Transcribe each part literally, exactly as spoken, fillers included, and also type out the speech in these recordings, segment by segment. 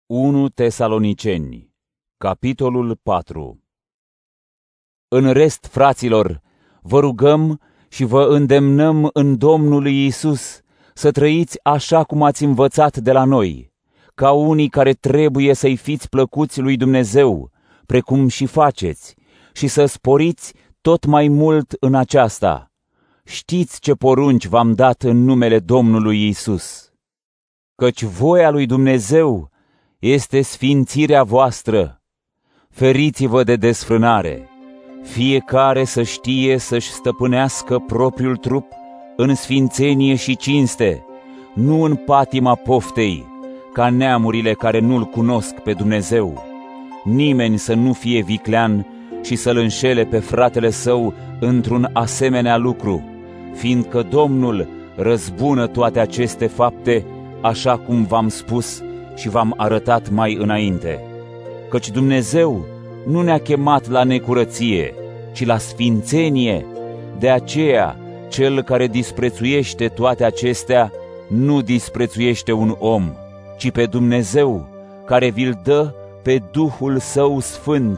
unu Tesaloniceni, capitolul patru. În rest, fraților, vă rugăm și vă îndemnăm în Domnul Iisus să trăiți așa cum ați învățat de la noi, ca unii care trebuie să-i fiți plăcuți lui Dumnezeu, precum și faceți, și să sporiți tot mai mult în aceasta. Știți ce porunci v-am dat în numele Domnului Iisus. Căci voia lui Dumnezeu este sfințirea voastră. Feriți-vă de desfrânare. Fiecare să știe să-și stăpânească propriul trup în sfințenie și cinste, nu în patima poftei, ca neamurile care nu-L cunosc pe Dumnezeu. Nimeni să nu fie viclean și să-l înșele pe fratele său într-un asemenea lucru, fiindcă Domnul răzbună toate aceste fapte, așa cum v-am spus și v-am arătat mai înainte. Căci Dumnezeu nu ne-a chemat la necurăție, ci la sfințenie. De aceea, cel care disprețuiește toate acestea nu disprețuiește un om, ci pe Dumnezeu, care vi-l dă pe Duhul Său Sfânt.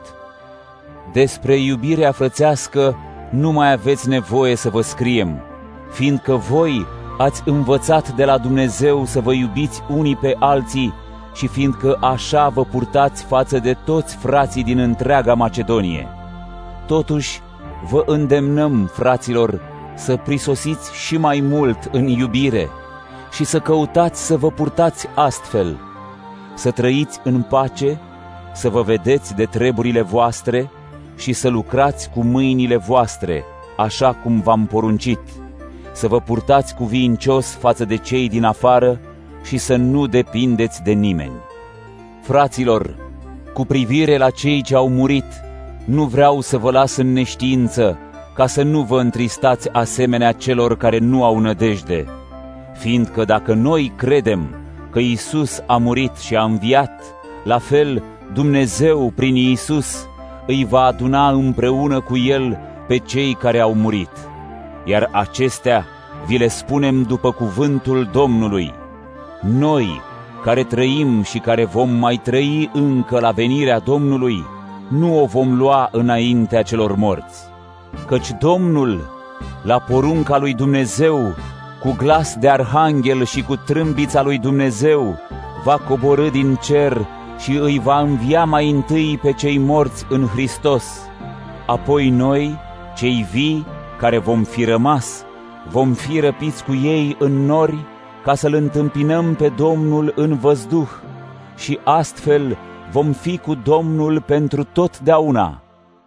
Despre iubirea frățească nu mai aveți nevoie să vă scriem, fiindcă voi ați învățat de la Dumnezeu să vă iubiți unii pe alții și fiindcă așa vă purtați față de toți frații din întreaga Macedonie. Totuși, vă îndemnăm, fraților, să prisosiți și mai mult în iubire și să căutați să vă purtați astfel, să trăiți în pace, să vă vedeți de treburile voastre și să lucrați cu mâinile voastre, așa cum v-am poruncit, să vă purtați cuvincios față de cei din afară și să nu depindeți de nimeni. Fraților, cu privire la cei ce au murit, nu vreau să vă las în neștiință, ca să nu vă întristați asemenea celor care nu au nădejde, fiindcă dacă noi credem că Iisus a murit și a înviat, la fel Dumnezeu prin Iisus îi va aduna împreună cu El pe cei care au murit. Iar acestea vi le spunem după cuvântul Domnului. Noi, care trăim și care vom mai trăi încă la venirea Domnului, nu o vom lua înaintea celor morți. Căci Domnul, la porunca lui Dumnezeu, cu glas de arhanghel și cu trâmbița lui Dumnezeu, va coborî din cer și îi va învia mai întâi pe cei morți în Hristos. Apoi noi, cei vii, care vom fi rămas, vom fi răpiți cu ei în nori, ca să-L întâmpinăm pe Domnul în văzduh și astfel vom fi cu Domnul pentru totdeauna.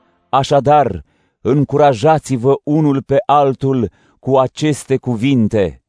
Așadar, încurajați-vă unul pe altul cu aceste cuvinte.